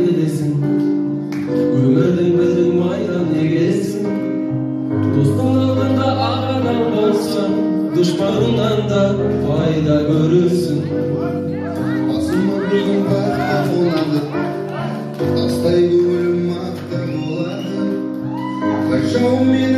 келесің, өмірдің біздің майдан егесің. Достың алдында ағадан болсаң, дұшпаныңнан да пайда көресің. Басымның бақта болады, тастай көңілім ақта болады. Қашаумен